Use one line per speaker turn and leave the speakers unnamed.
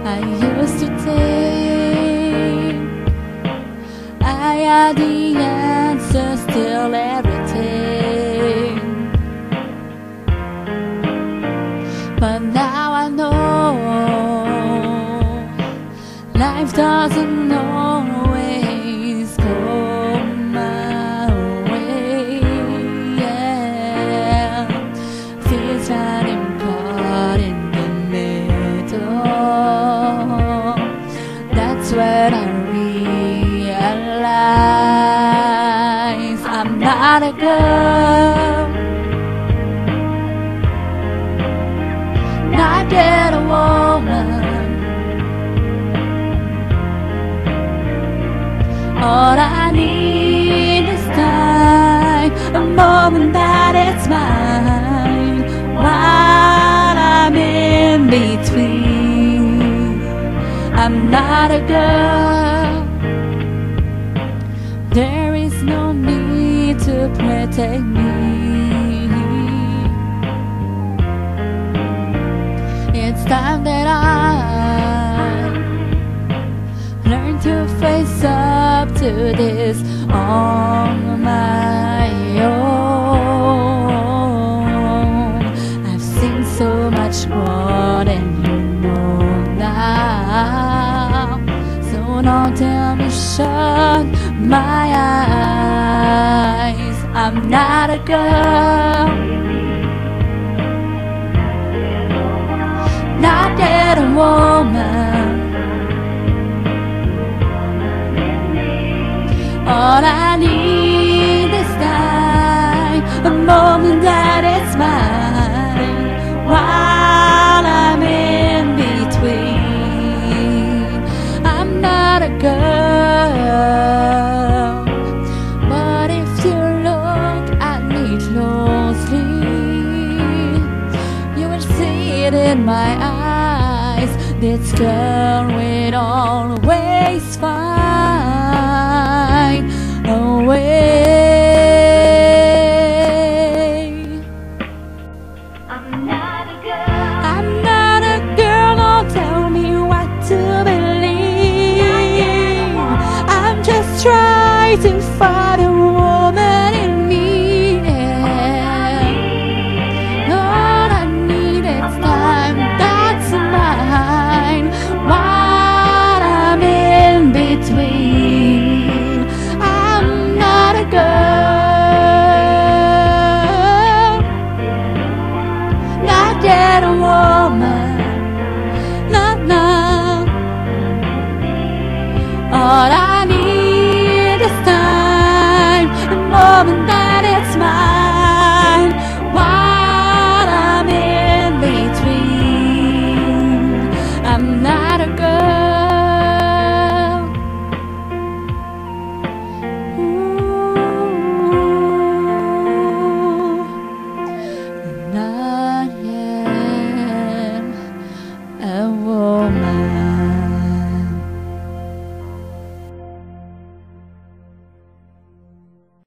I used to think I had the answers to everything, but now I know life doesn't always go my way. Yeah. Feels like I'm caught in the middle. That's when I realize I'm not a girl, not yet a woman. All I need is time, a moment that it's mine, while I'm in between. I'm not a girl. There is no need to protect me. It's time that I learn to face up to this on my own. I've seen so much more than you know now, so don't tell me shut my eyes. I'm not a girl, not yet a woman. All I need is time, a moment that it's mine, while I'm in between. I'm not a girl, but if you look at me closely, you will see it in my eyes. This girl will always find a way. I'm not a girl. I'm not a girl. Don't tell me what to believe. I'm just trying to find